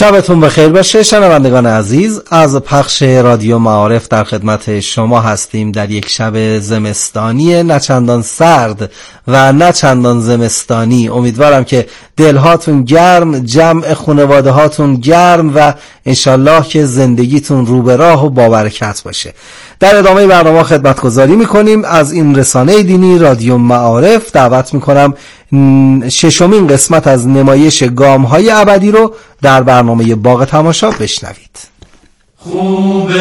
شبتون بخیر باشه شنوندگان عزیز. از پخش رادیو معارف در خدمت شما هستیم در یک شب زمستانی نه چندان سرد و نه چندان زمستانی. امیدوارم که دلهاتون گرم، جمع خانواده هاتون گرم و انشالله که زندگیتون رو به راه و بابرکت باشه. در ادامه برنامه خدمتگزاری میکنیم از این رسانه دینی رادیو معارف. دعوت میکنم ششمین قسمت از نمایش گام‌های ابدی رو در برنامه باغ تماشا بشنوید. خوب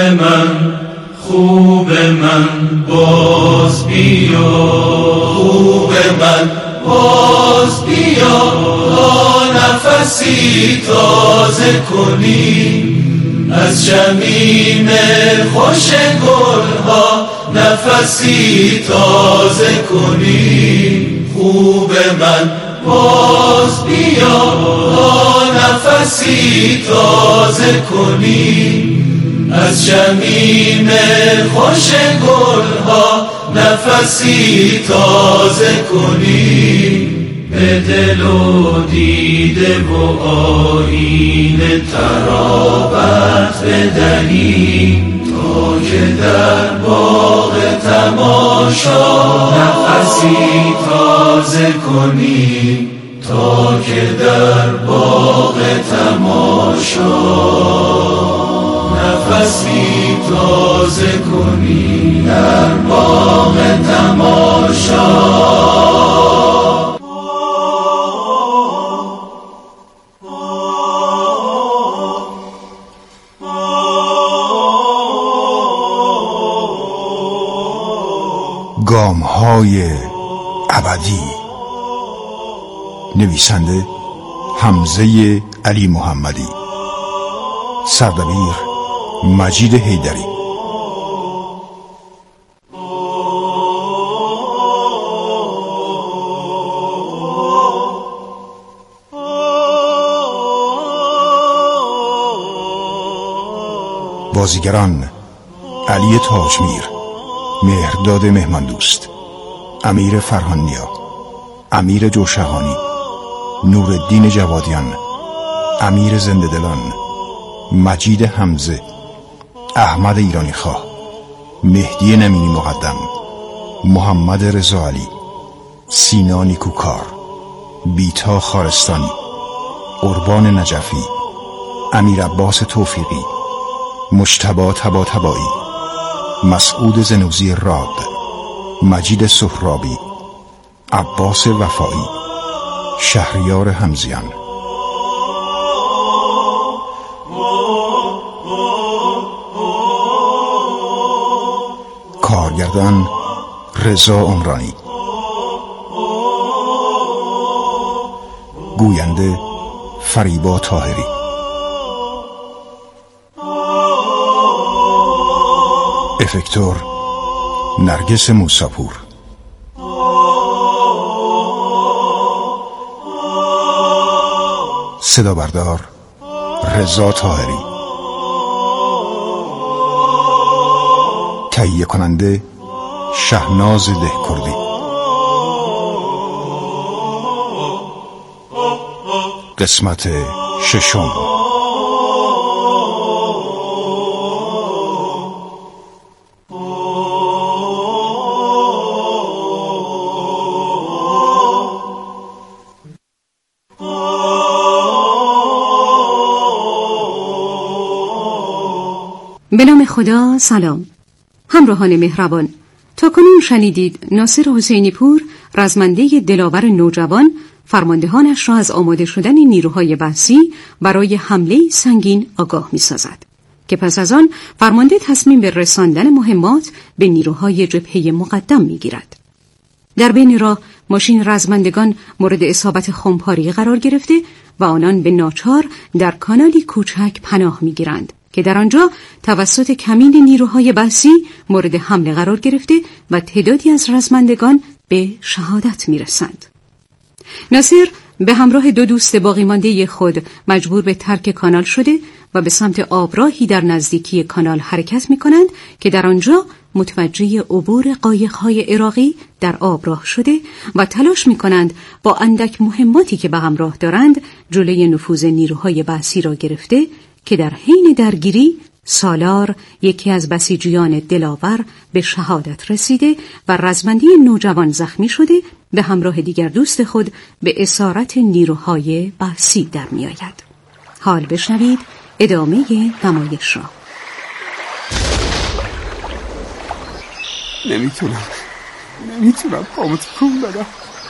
من باز بیا، خوب من باز بیا، تا نفسی تازه کنی از شمیم خوش گلها، نفسی تازه کنی. خوب من باز بیا، تا نفسی تازه کنی از شمیم خوش گلها، نفسی تازه کنی. به دل و دیده و آیین ترابط بدهی، تا که در باغ تماشا نفسی تازه کنی، تا که در باغ تماشا نفسی تازه کنی، در باغ تماشا. گام‌های ابدی. نویسنده حمزه علی محمدی، سردبیر مجید حیدری. بازیگران: علی تاجمیر، مهرداد مهماندوست، امیر فرهانیا، امیر جوشهانی، نورالدین جوادیان، امیر زنده‌دلان، مجید حمزه، احمد ایرانی خواه، مهدی نمینی مقدم، محمد رضا علی، سینا نیکوکار، بیتا خارستانی، قربان نجفی، امیر عباس توفیقی، مجتبی طباطبایی، مسعود زنوزی راد، مجید سهرابی، عباس وفایی، شهریار حمزیان. کارگردان رضا عمرانی. گوینده فریبا طاهری. افکتور نرگس موساپور. صدا بردار رضا طاهری. تهیه کننده شهناز دهکردی. قسمت ششم. به نام خدا. سلام همراهان مهربان. تاکنون شنیدید ناصر حسینی پور، رزمنده دلاور نوجوان، فرماندهانش را از آماده شدن نیروهای بحثی برای حمله سنگین آگاه می سازد که پس از آن فرمانده تصمیم به رساندن مهمات به نیروهای جبهه مقدم می گیرد. در بین راه ماشین رزمندگان مورد اصابت خمپاری قرار گرفته و آنان به ناچار در کانالی کوچک پناه می گیرند که در آنجا توسط کمین نیروهای بحثی مورد حمله قرار گرفته و تعدادی از رزمندگان به شهادت می رسند. ناصر به همراه دو دوست باقی مانده خود مجبور به ترک کانال شده و به سمت آبراهی در نزدیکی کانال حرکت می کنند که در آنجا متوجه عبور قایق‌های عراقی در آب راه شده و تلاش می‌کنند با اندک مهماتی که به همراه دارند جلوی نفوذ نیروهای بعثی را گرفته که در حین درگیری سالار یکی از بسیجیان دلاور به شهادت رسیده و رزمندی نوجوان زخمی شده به همراه دیگر دوست خود به اسارت نیروهای بعثی در می‌آید. حال بشنوید ادامه نمایش را. نمیتونم پامو تکون بدم.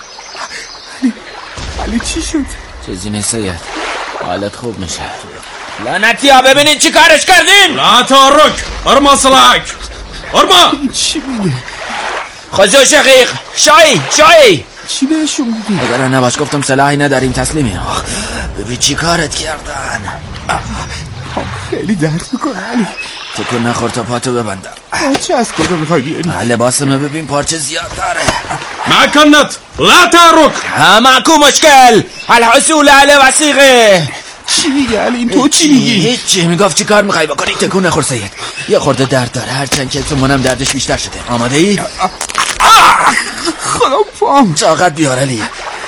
علی چی شد؟ چیزی نیست سید، حالت خوب میشه. لعنتی ها ببینید چی کارش کردین. لا تحرک، ارما سلاحک، ارما. چی میگه؟ خزو شقیق، شایی چی بهشون میگی؟ اگر نباش گفتم سلاحی نداریم تسلیمی. ببین چی کارت کردن. خیلی درد میکنه علی. تکون نخور تا پاتو ببندم. چه از کجا میخوای بیاری؟ لباسمو ببین پارچه زیاد داره. ما كنت لا تحرك. ماكو مشكل، الحصول على وثيقه. چی میگه علی؟ تو چی میگی؟ هیچی. میگفت چی کار میخوای بکنی؟ تکون نخور سید. یه خورده درد داره، هرچند که تو منم دردش بیشتر شده. آماده ای؟ خدا پام. طاقت بیار علی.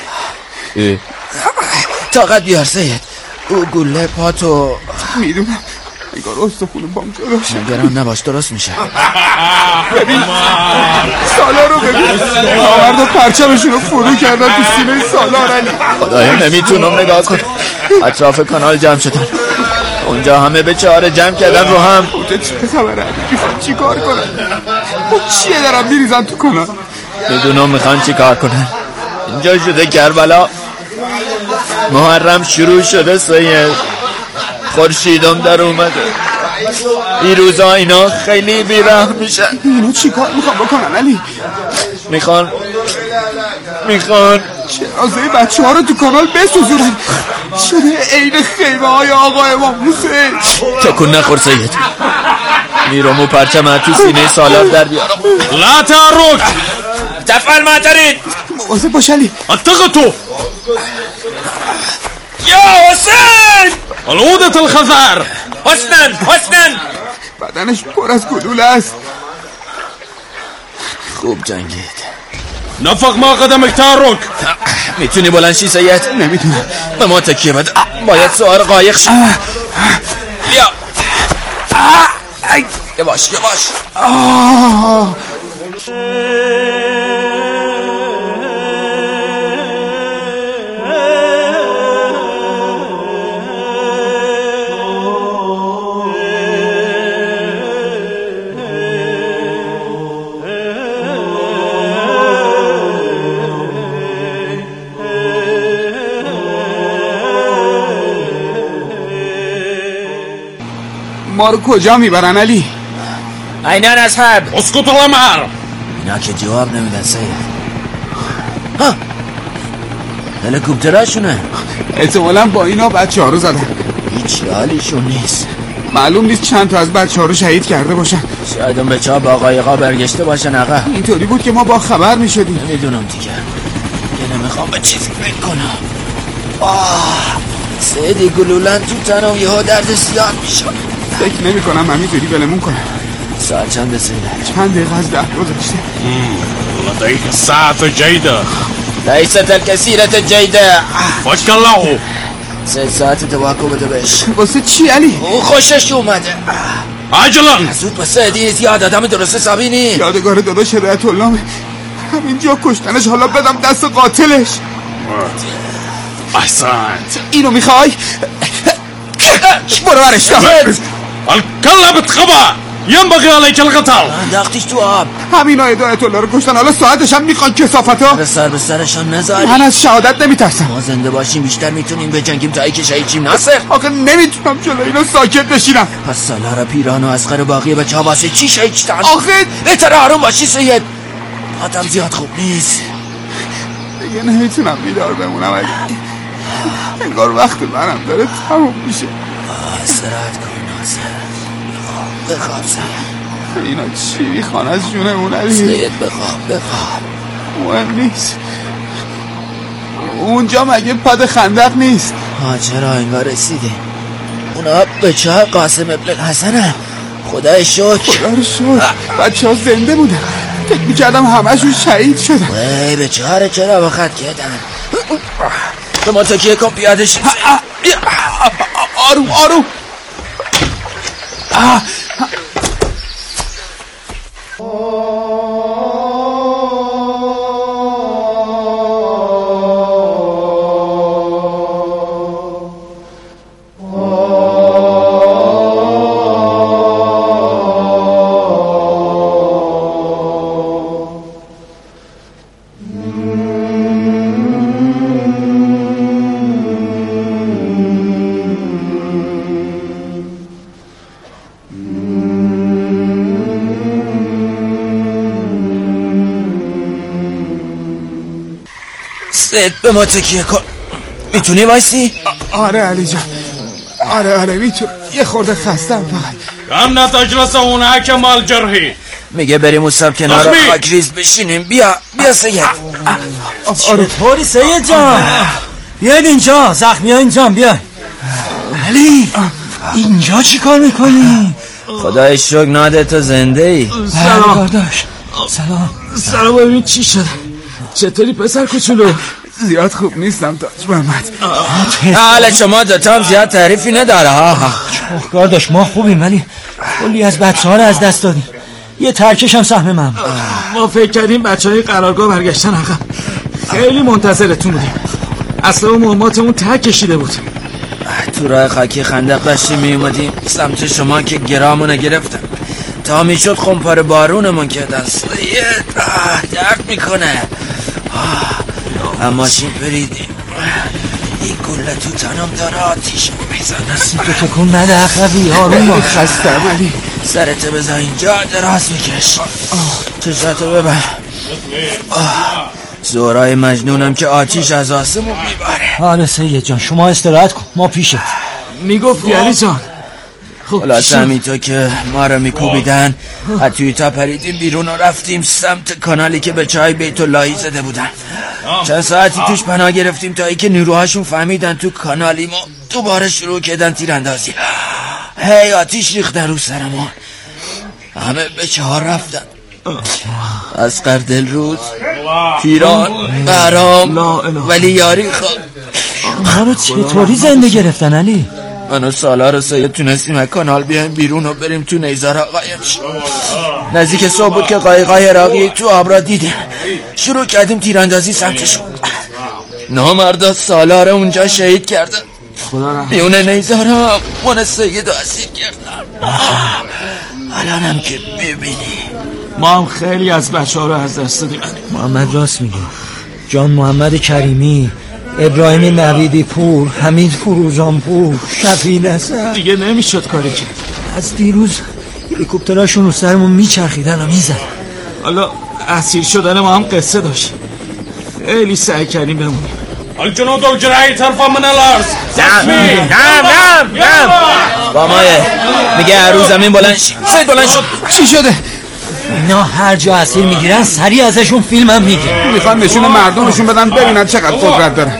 طاقت بیار سید. او گله پاتو. میدونم انگار استخون پام جلوشه. نگران نباش درست میشه. ببین سالار رو ببین. آورد پرچمشون رو فرو کردن تو سینه سالار علی. خدایا نمیتونم نگاه کنم. اطراف کانال جمع شدن. اونجا همه به چهاره جمع کردن رو هم. اونجا چه خبره علی؟ میخوان چی کار کنن؟ چیه دارم میریزن تو کانال؟ میدونم میخوان چی کار کنن. اینجا شده کربلا. محرم شروع شده سید. خورشیدم در اومده. این روزا اینا خیلی بیرحم میشن. اینا چی کار میخوان بکنن علی؟ میخوان جنازه بچه ها رو تو کانال بسوزونن. شده عین خیمه های آقا امام حسین. تکون نخور سید. میرم و پرچم تو سینه سالار در بیارم. لا تحرك. تفعل ما تريد. مواظب باش علی. التقطوا یا حسین. العودة الخزار. حسنن. بدنش پر از گلوله است. خوب جنگید. نفق ما قدمك تحرك. میتونی بلند شی سید؟ نمیتونم. به ما تکیه بده. باید سوار قایق شی. بیا. یواش. ما رو کجا میبرن علی؟ عینن اصحاب. اسكت الامر. اینا که جواب نمیدن سید. ها هلیکوپتراشونه. احتمالاً با اینا بچه ها رو زدن. هیچ حالیشون نیست. معلوم نیست چند تا از بچه ها رو شهید کرده باشن. شاید اون بچه ها با قایقا برگشته باشن آقا. اینطوری بود که ما با خبر میشدیم. نمیدونم دیگه. که نمیخوام به چیزی فکر کنم. سیدی گلولن تو تنم یه ها درد زیاد میشه. فکر نمی کنم همینطوری ولمون کنم. ساعت چند سیده؟ چند دقیقه از 10 گذشته. لديك الساعة جيدة. لیست الکثیرت جیده. فك الله. 3 ساعت تواکو بده بهش. واسه چی علی؟ او خوشش اومده. عجلا. زود به سیدی زیاد آدم درست حسابی نی. یادگار داداش هدایت الله. همینجا کشتنش، حالا بدم دست قاتلش. احسنت. اینو میخوای؟ برو برش دار. الكلب اتخبى. ينبغي عليك القتل. انداختیش تو آب. همینا هدایت الله رو کشتن، حالا ساعتش هم میخوان کثافتا. به سر به سرشان نذاری. من از شهادت نمیترسم. ما زنده باشیم بیشتر میتونیم بجنگیم تا ای که شهید شیم. ناصر آخه نمیتونم جلو اینا ساکت بشینم. پس سالار پیران و اصغر و باقی بچه ها واسه چی شهید شدن؟ آخه بهتر آروم باشی سید. آدم زیاد خوب نیست. دیگه نمیتونم بیدار بمونم علی. انگار وقت منم داره تموم میشه. استراحت کن ناصر. بخواب سید. اینا چی میخوان از جونمون علی؟ سید بخواب. مهم نیست. اونجا مگه پد خندق نیست؟ چرا انگار رسیدیم. اونا بچه ها قاسم ابن الحسن هم. خدای شکر. خدا رو شکر. بچه ها زنده بودن. فکر میکردم همه‌شون شهید شدن. وای بیچاره چرا وقت کردن. به ما تکیه کن پیاده شید. آروم آروم. به ما تکیه کن. میتونی وایسی؟ آره علی جان. آره میتونم. یه خورده خستم فقط. کم نتجلس هناك مع الجرحى. میگه بریم اصاب کنار خاکریز بشینیم. بیا سید. چطوری سید جان؟ بیاید اینجا، زخمی ها اینجا بیاید. علی اینجا چی کار میکنی؟ خدای شکر ناده تو زنده ای. سلام کارداش. سلام ببین چی شده. چطوری پسر کوچولو؟ زیاد خوب نیستم تاج محمد. حالا شما دوتا هم زیاد تعریفی نداره ها. کارداش ما خوبیم ولی کلی از بچه ها رو از دست دادیم. یه ترکش هم سهم من. ما فکر کردیم بچه های قرارگاه برگشتن عقب. خیلی منتظرتون بودیم. اصلا مهماتمون ته کشیده بود. تو راه خاکی خندق داشتیم می اومدیم سمت شما که گرامونو گرفتن. تا میشد خمپاره بارونمون کردن. درد میکنه. ماشین پریدیم. این گله تو تنم داره آتیش میزنه. سیتو تکون نده عقبی. آروم باش. خستم علی. سرت بذار اینجا دراز میکش. چشاتو ببر. زورای مجنونم که آتیش از آسمون میباره. آره سید جان شما استراحت کن ما پیشت. میگفتی علی جان. خلاصه همینطور که ما رو میکوبیدن حتی تا پریدیم بیرون و رفتیم سمت کانالی که به چای بیت اللهی زده بودن. چند ساعتی توش پناه گرفتیم تا ای که نیروهاشون فهمیدن تو کانالیم و دوباره شروع کردن تیراندازی. هی آتیش ریختن رو سرمون. همه به چهار رفتن. اسقر دلروز، پیران، بهرام ولی یاری خواب. ما رو چطوری زنده گرفتن علی؟ من و سالار سید تونستیم از کانال بیایم بیرون و بریم تو نیزار قایم شد. نزدیک صبح بود که قایقای عراقی تو آب را دیدیم. شروع کردیم تیراندازی سمتشون. نامردا سالار اونجا شهید کردن. میونه نیزار هم من سید رو اسیر کردن. الانم که ببینی ما هم خیلی از بچه ها رو از دست دادیم. محمد راست میگه. جان محمد کریمی، ابراهیم نویدی پور، حمید فروزان پور، شفیع نصر. دیگه نمیشد کاری کرد. از دیروز هلیکوپتراشون رو سرمون میچرخیدن و میزدن. حالا اسیر شدن ما هم قصه داشت. خیلی سعی کردیم بمونیم. الجنود الجرحى طرفا من الارض. نم با مایه میگه رو زمین بلند سید بلند شد. چی شده؟ اینا هر جا اسیر میگیرن سریع ازشون فیلم هم میگیرن. میخوان نشون مردمشون بدن ببینن چقدر قدرت دارن.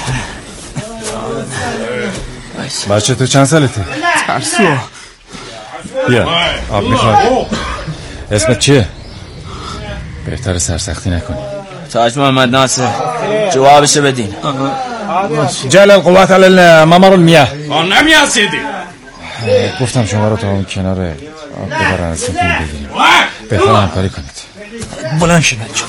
بچه تو چند سالته؟ ترسو. بیا آب میخواد. اسمت چیه؟ بهتر سرسختی نکنی. تاج محمد ناصر جوابشو بدین. جل القوات علی ممر المیاه. نمیاد سیدی. گفتم شما رو تا اون کنار آب ببرن از این فیلم بگیریم. بهتر همکاری کنید. بلند شد بچه.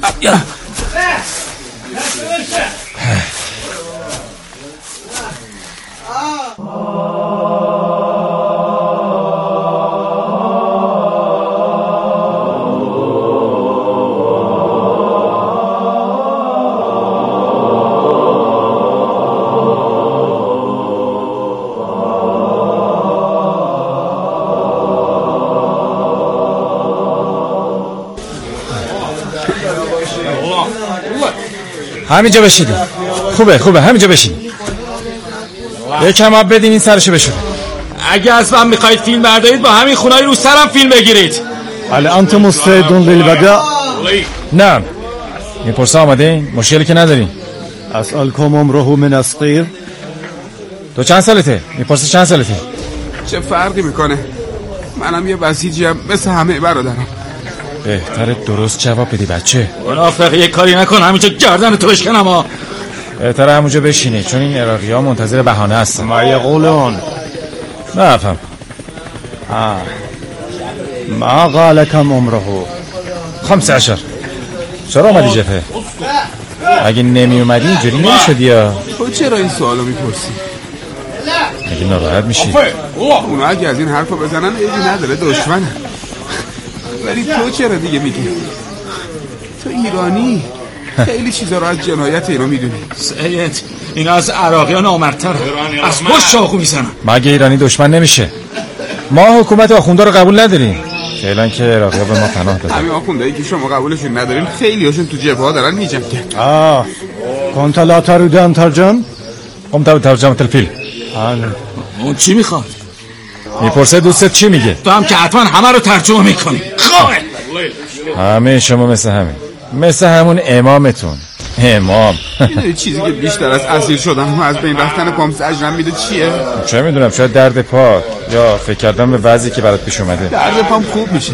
همینجا بشیدیم. خوبه همینجا بشیدیم. یکم آب بدین این سرشو بشوره. اگه از من میخواید فیلم بردارید با همین خونای رو سرم فیلم بگیرید. هل انتم مستعدون للبداء؟ نعم. میپرسه آمدین؟ مشکلی که ندارین. اسألكم عمره من الصغير. تو چند سالته؟ میپرسه چند سالته؟ چه فرقی میکنه؟ منم یه بسیجیم مثل همه برادرم. بهتره درست جواب بدی بچه. منافق یه کاری نکن همینجا گردن تو بشکنم ها. بهتره همونجا بشینی چون این عراقی ها منتظر بهانه هستن. ما یقولون نه فهم. ما قال کم عمره 15. چرا اومدی جبهه؟ اگه نمی اومدی اینجوری نمیشدی یا؟ تو چرا این سوالو میپرسی؟ اگه ناراحت میشی اونا اگه از این حرفا بزنن ایدی نداره دشمنه. ولی تو چرا دیگه میگی؟ تو ایرانی خیلی چیزا رو از جنایت اینا میدونی. سید اینا از عراقیان نامردتره، از پشت چاقو میزنن. مگه ایرانی دشمن نمیشه؟ ما حکومت آخوندا رو قبول نداریم. فعلا که عراقی‌ها به ما پناه دادن. همین آخوندایی که شما قبولشون ندارین خیلی هاشون تو جبهه‌ها دارن میجنگن. كنت لا تريد أن ترجم؟ قمت بترجمة الفیلم. اون چی میخواد؟ میپرسه دوستت چی میگه؟ تو هم که حتما همه رو ترجمه میکنی. همه شما مثل همون امامتون. امام میدونی چیزی که بیشتر از اسیر شدن و از بین رفتن پام زجرم میده چیه؟ چه میدونم، شاید درد پا یا فکر کردم به وضعی که برات پیش اومده. درد پام خوب میشه.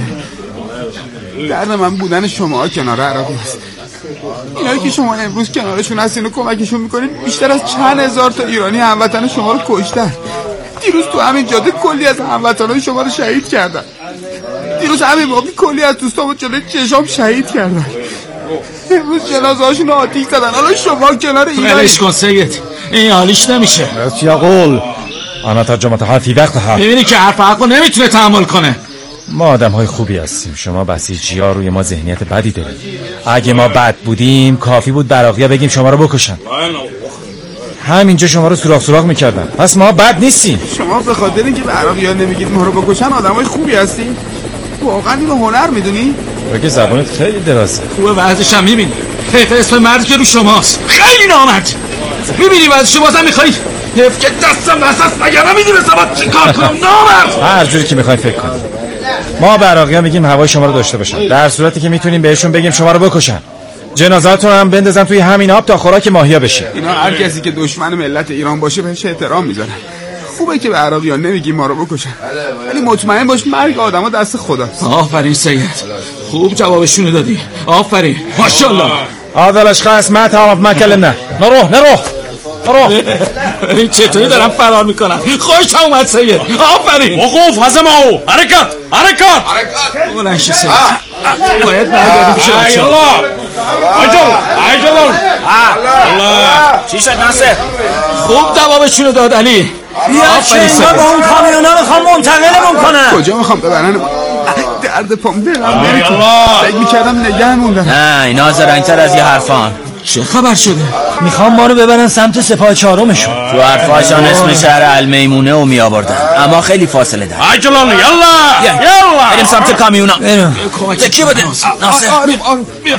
درد من بودن شما کنار عراقی هست. اینایی که شما امروز کنارشون هستین و کمکشون میکنین بیشتر از چند هزار تا ایرانی هموطن شما رو کشتن. دیروز تو همین جاده کلی از هموطنای شما رو شهید کردن. دیروز همین موقع کلی از دوستامو جلوی چشام شهید کردن. امروز جنازه‌هاشون رو آتیش زدن. حالا شما کنار ایرانی. ولش کن سید، این حالیش نمیشه. بس یقول انا ترجمتها فی وقتها. میبینی که حرف حقو نمیتونه تحمل کنه. ما آدم‌های خوبی هستیم، شما بسیجی‌ها روی ما ذهنیت بدی دارید. اگه ما بد بودیم کافی بود عراقی‌ها بگیم شما رو بکشن. همینجا شما رو سوراخ میکردن. پس ما بد نیستیم. شما به خاطر اینکه به عراقی‌ها نمیگید ما رو بکشن آدمای خوبی هستین؟ واقعا اینو هنر میدونی؟ بگه زبانت خیلی درازه. خوبه وضعش هم میبینی. حیف اسم مردی که رو شماست. خیلی نامرد. میبینی وضعش بازم میخوایی؟ حیف که دستم نسست مگر نمیدونستم باید چی کار کنم. نامرد. هر جوری که میخواین فکر کنید. ما به عراقی‌ها میگیم هوای شما رو داشته باشن، در صورتی که میتونیم بهشون بگیم شما رو بکشن. جنازه‌تون هم بندازن توی همین آب تا خوراک ماهیا بشه. اینا هر کسی که دشمن ملت ایران باشه بهش احترام میذارن. خوبه که به عراقی‌ها نمیگیم ما رو بکشن، ولی مطمئن باش مرگ آدم‌ها دست خداست. آفرین سید، خوب جوابشونو دادی. آفرین، ماشاءالله. هذا الاشخاص ما تعرف ما كلمنا. نروح. چطوری دارم فرار میکنم. خوش اومد سید. آفرین. وقوف هزمه. حرکت. بلند شو سید. باید برگردیم پیش بچه‌ها. عجل. چی شد ناصر؟ خوب جوابشونو داد علی. بیا که اینا با اون کامیونا میخوام منتقلمون کنن. کجا میخوام ببرن؟ درد پام دلم نمیتونه. فکر میکردم نگهمون دارن. نه اینا زرنگتر از یه حرفان. چه خبر شده؟ میخوام ما رو ببرن سمت سپاه چهارمشون. تو حرفاشان اسم شهر المیمونه رو می آوردن، اما خیلی فاصله داره. عجلان یلا بریم سمت کامیونا. کی بده؟ ناصر بیا.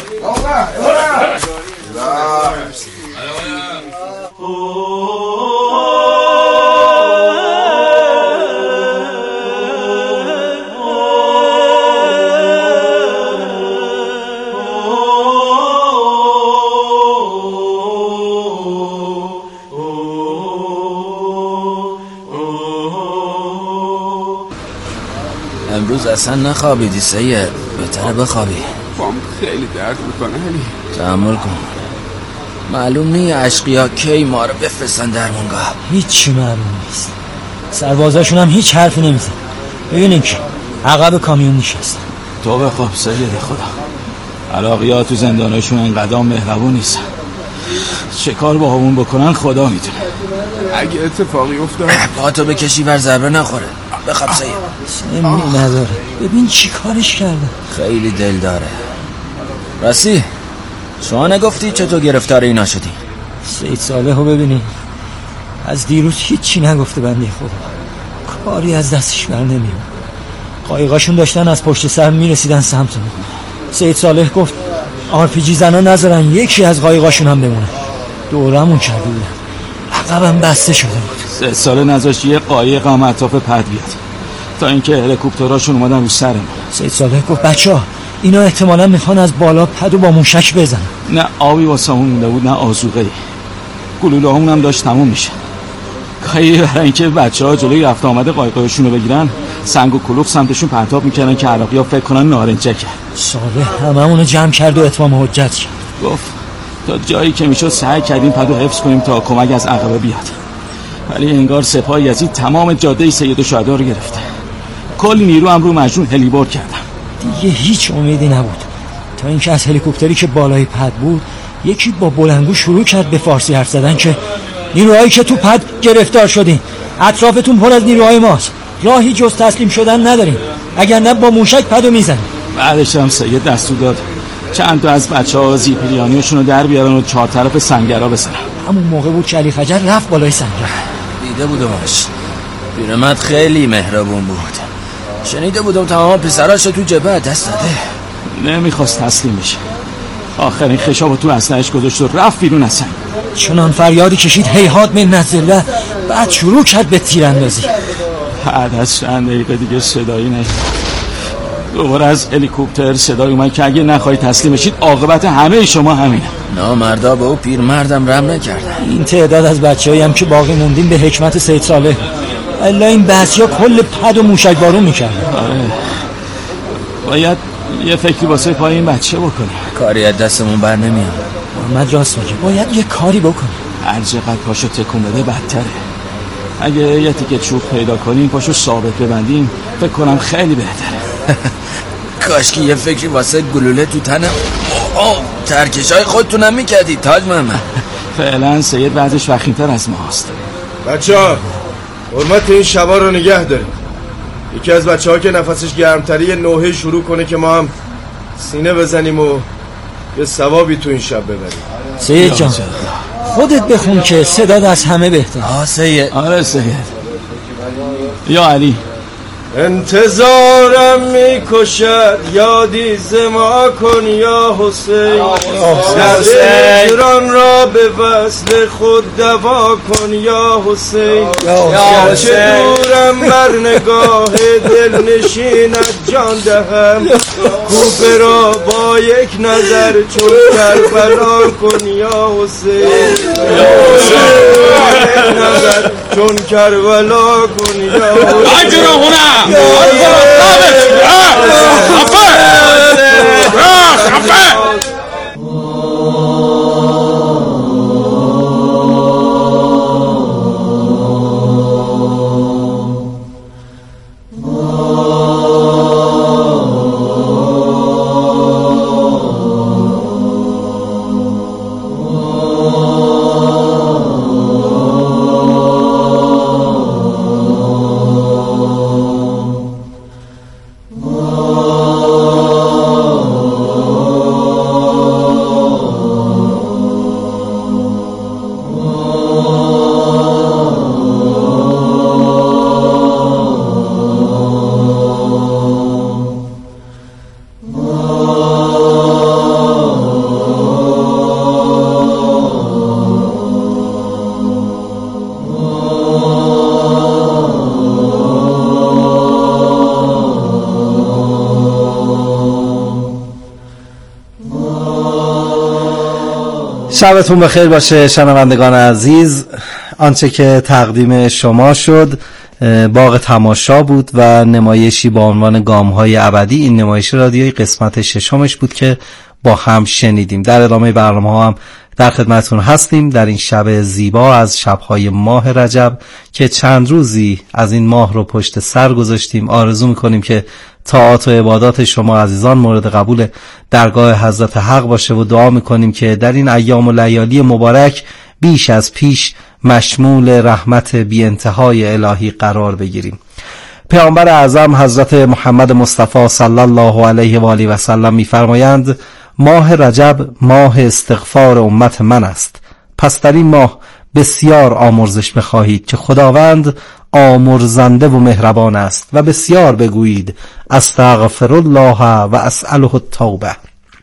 امروز اصلا نخوابیدی سید، بهتره بخوابی. پام خیلی درد میکنه علی. تحمل کن. معلوم نی عشقیا کی ما رو بفرستن درمونگاه. هیچی معلوم نیست. سربازاشون هم هیچ حرفی نمیزن. ببینین که عقب کامیون نشستن. تو بخواب سید خدا. عراقی‌ها تو زندانشون انقدر مهربون نیستن. چه کار با همون بکنن خدا میدونه. اگه اتفاقی افتاد پاتو بکشی ور ضربه نخوره. بخواب سید. سمی نداره. ببین چی کارش کردن. خیلی دل داره. راستی شما نگفتی چطور گرفتار اینا شدی؟ سید صالحو ببینی از دیروز هیچی نگفته بنده خدا. کاری از دستش بر نمیاد. قایقاشون داشتن از پشت سر میرسیدن سمت ما. سید صالح گفت RPG زنا نذارن یکی از قایقاشون هم بمونه. دورمون کرده بودن. عقبم بسته شده بود. 3 سال نذاشت یه قایق هم اطراف پد بیاد تا اینکه هلیکوپتراشون اومدن رو سرمون. سید صالح گفت بچه‌ها اینا احتمالاً میخوان از بالا پدو با موشک بزنن. نه آبی واسه اون مونده بود نه آذوقه‌ای. گلوله‌مون هم داشت تموم میشه. گاهی برای اینکه بچه‌ها جلوی رفت آمد قایقاشون رو بگیرن سنگ و کلوخ سمتشون پرتاب میکردن که عراقی‌ها فکر کنن نارنجکه. صالح هممونو جمع کرد و اتمام حجت کرد. گفت تا جایی که میشد سعی کردیم پدو حفظ کنیم تا کمک از عقبه بیاد، ولی انگار سپاه یزید تمام جاده سید الشهدا رو گرفته. کل نیرو هم رو مجنون هلیبرد کردم. دیگه هیچ امیدی نبود تا اینکه از هلیکوپتری که بالای پد بود یکی با بلندگو شروع کرد به فارسی حرف زدن که نیروهایی که تو پد گرفتار شدین، اطرافتون پر از نیروهای ماست، راهی جز تسلیم شدن نداریم، اگر نه با موشک پدو میزنیم. بعدش هم سید دستور داد چند تا از بچه‌ها زیپریانیشون رو در بیارن و چهار طرف سنگرها بزنن. همون موقع بود که علی خجر رفت بالای سنگر. دیده بودمش، پیرمرد خیلی مهربون بود. شنیده بودم تمام پسراش تو جبهه دست داده. نمیخواست تسلیم بشه. آخرین خشابو تو اسلحه‌اش گذاشت و رفت بیرون از سنگ. چنان فریادی کشید هیهات من نزله، بعد شروع کرد به تیراندازی. بعد از چند دقیقه دیگه صدایی نیست. دوباره از هلیکوپتر صدای اومد که اگه نخواهی تسلیم بشید عاقبت همه شما همینه. نامردا به او پیرمردم رحم نکردن. این تعداد از بچه‌ای هم که باقی موندیم به حکمت سید صالح، الا این بعضیا کل پد و موشک بارون میکردن. آره باید یه فکری واسه پای این بچه بکنیم. کاری از دستمون بر نمیاد. محمد راست میگه، باید یه کاری بکنیم. هر چقدر پاشو تکون بده بدتره. اگه یه تیکه چوب پیدا کنیم پاشو ثابت ببندیم فکر کنم خیلی بهتره. کاش که یه فکری واسه گلوله تو تنم ترکشای خودتونم میکردی تاج محمد. فعلا سید بعدش وخیم‌تر از ماست. بچه‌ها حرمت این شبا رو نگه داریم. یکی از بچه‌ها که نفسش گرمتری یه نوحه شروع کنه که ما هم سینه بزنیم و یه ثوابی تو این شب ببریم. سید جان خودت بخون که صدات از همه بهتر. سید. آره سید. یا علی. انتظارم میکشد یادی زما کن یا حسین، درد هجران را به وصل خود دوا کن یا حسین. گرچه دورم بر نگاه دل نشینت جان دهم، کوفه را با یک نظر چون کربلا کن یا حسین. یک نظر چون کربلا کن یا حسین. شبتون بخیر باشه شنوندگان عزیز. آنچه که تقدیم شما شد باغ تماشا بود و نمایشی با عنوان گام‌های ابدی. این نمایش رادیویی قسمت ششمش بود که با هم شنیدیم. در ادامه برنامه هم در خدمتون هستیم در این شب زیبا از شب‌های ماه رجب که چند روزی از این ماه رو پشت سر گذاشتیم. آرزو می‌کنیم که طاعات و عبادات شما عزیزان مورد قبول درگاه حضرت حق باشه و دعا می‌کنیم که در این ایام و لیالی مبارک بیش از پیش مشمول رحمت بی انتهای الهی قرار بگیریم. پیامبر اعظم حضرت محمد مصطفی صلی الله علیه و آله و سلم می‌فرمایند ماه رجب ماه استغفار امت من است، پس در این ماه بسیار آمرزش بخواهید که خداوند آمرزنده و مهربان است و بسیار بگویید استغفر الله و اسأله التوبه.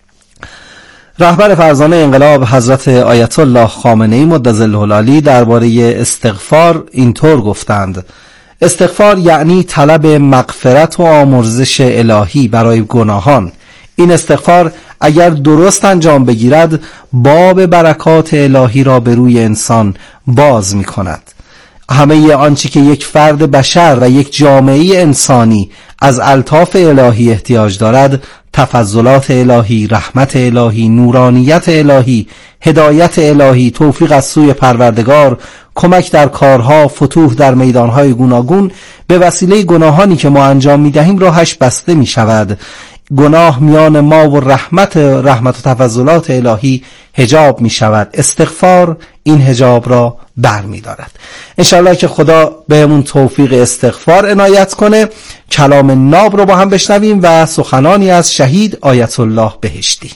رهبر فرزانه انقلاب حضرت آیت الله خامنه‌ای مدظله العالی درباره استغفار اینطور گفتند: استغفار یعنی طلب مغفرت و آمرزش الهی برای گناهان. این استغفار اگر درست انجام بگیرد باب برکات الهی را به روی انسان باز می کند. همه آنچه که یک فرد بشر و یک جامعه انسانی از الطاف الهی احتیاج دارد، تفضلات الهی، رحمت الهی، نورانیت الهی، هدایت الهی، توفیق از سوی پروردگار، کمک در کارها، فتوح در میدانهای گوناگون به وسیله گناهانی که ما انجام می‌دهیم راهش بسته می‌شود. گناه میان ما و رحمت و تفضلات الهی حجاب می‌شود. استغفار این حجاب را برمی‌دارد. انشاءالله که خدا بهمون توفیق استغفار عنایت کنه. کلام ناب رو با هم بشنویم و سخنانی از شهید آیت الله بهشتی.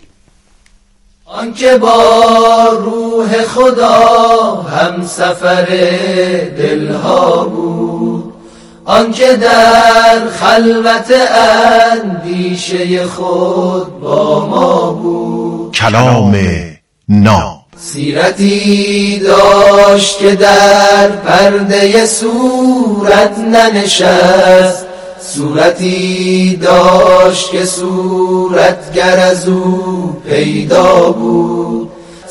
آنکه با روح خدا هم سفر دلها بود، آنکه در خلوت اندیشه خود با ما بود. کلام ناب. سیرتی داشت که در پرده صورت ننشست، صورتی داشت که صورتگر از او پیدا بود،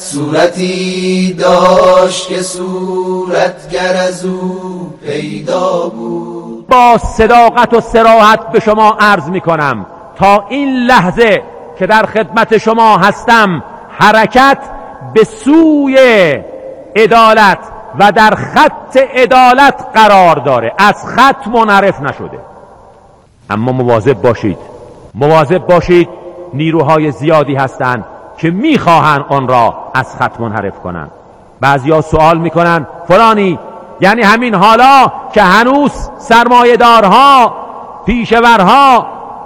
صورتی داشت که صورتگر از او پیدا بود. با صداقت و صراحت به شما عرض می کنم تا این لحظه که در خدمت شما هستم حرکت به سوی عدالت و در خط عدالت قرار داره، از خط منحرف نشده. اما مواظب باشید، نیروهای زیادی هستند که میخواهند آن را از خط منحرف کنند. بعضیا سوال میکنن فلانی، یعنی همین حالا که هنوز سرمایه‌دارها، پیشورها،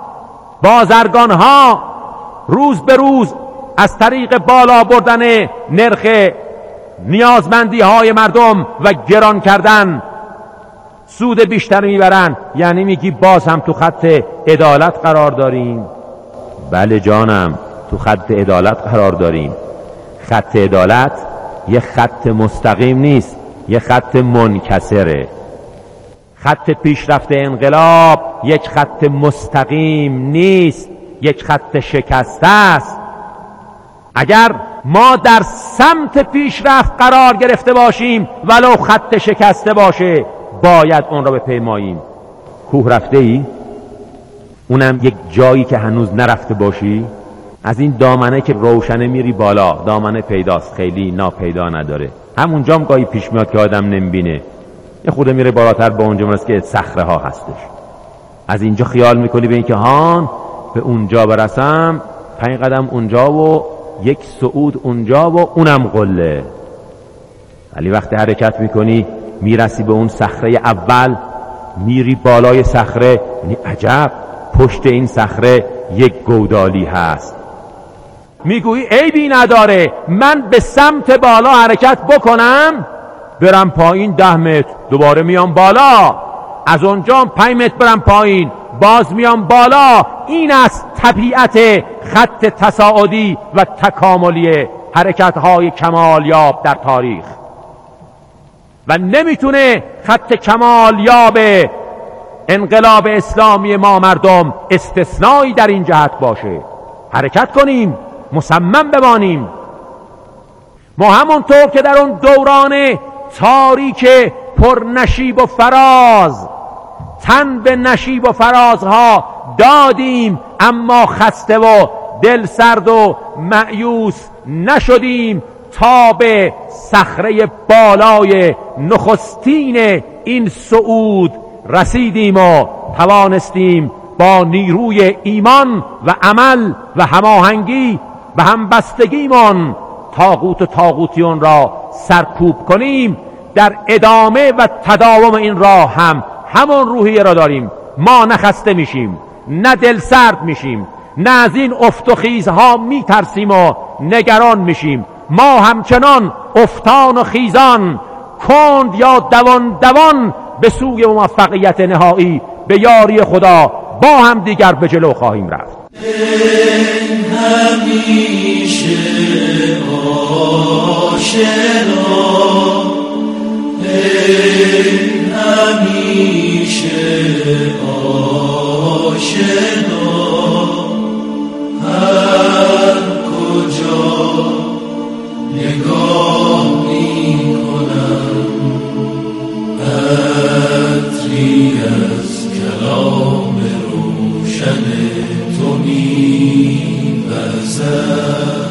بازرگانها روز به روز از طریق بالا بردن نرخ نیازمندی های مردم و گران کردن سود بیشتر میبرن، یعنی میگی باز هم تو خط عدالت قرار داریم؟ بله جانم، تو خط عدالت قرار داریم. خط عدالت یه خط مستقیم نیست، یه خط منکسره. خط پیشرفت انقلاب یک خط مستقیم نیست، یک خط شکسته است. اگر ما در سمت پیشرفت قرار گرفته باشیم ولو خط شکسته باشه باید اون را بپیماییم. کوه رفته ای؟ اونم یک جایی که هنوز نرفته باشی؟ از این دامنه که روشنه میری بالا، دامنه پیداست، خیلی ناپیدا نداره. همونجا هم گاهی پیش میاد که آدم نمیبینه، یه خورده میره بالاتر با اونجا میرسه که صخره ها هستش. از اینجا خیال میکنی به این که هان به اونجا برسم، 5 قدم اونجا و یک صعود اونجا و اونم قله. ولی وقتی حرکت میکنی میرسی به اون صخره اول، میری بالای صخره، یعنی عجب پشت این صخره یک گودالی هست. میگویی عیبی نداره من به سمت بالا حرکت بکنم، برم پایین 10 متر دوباره میام بالا، از اونجا 5 متر برم پایین باز میام بالا. این است طبیعت خط تصاعدی و تکاملی حرکت‌های کمالیاب در تاریخ. و نمیتونه خط کمالیاب انقلاب اسلامی ما مردم استثنایی در این جهت باشه. حرکت کنیم، مصمم بمانیم. ما همونطور که در اون دوران تاریک پر نشیب و فراز تن به نشیب و فرازها دادیم، اما خسته و دل سرد و مایوس نشدیم تا به صخره بالای نخستین این صعود رسیدیم و توانستیم با نیروی ایمان و عمل و هماهنگی و همبستگیمان طاغوت و طاغوتیون را سرکوب کنیم. در ادامه و تداوم این راه هم همون روحیه را داریم. ما نه خسته میشیم، نه دل سرد میشیم، نه از این افت و خیزها میترسیم و نگران میشیم. ما همچنان افتان و خیزان، کند یا دوان به سوی موفقیت نهایی به یاری خدا با هم دیگر به جلو خواهیم رفت. همیشه آشنا، همیشه آشنا، هر کجا نگاه می کنم از کلام روشن تو می‌وزد.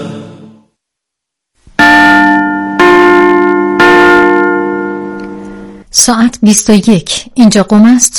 ساعت 21. اینجا قم است.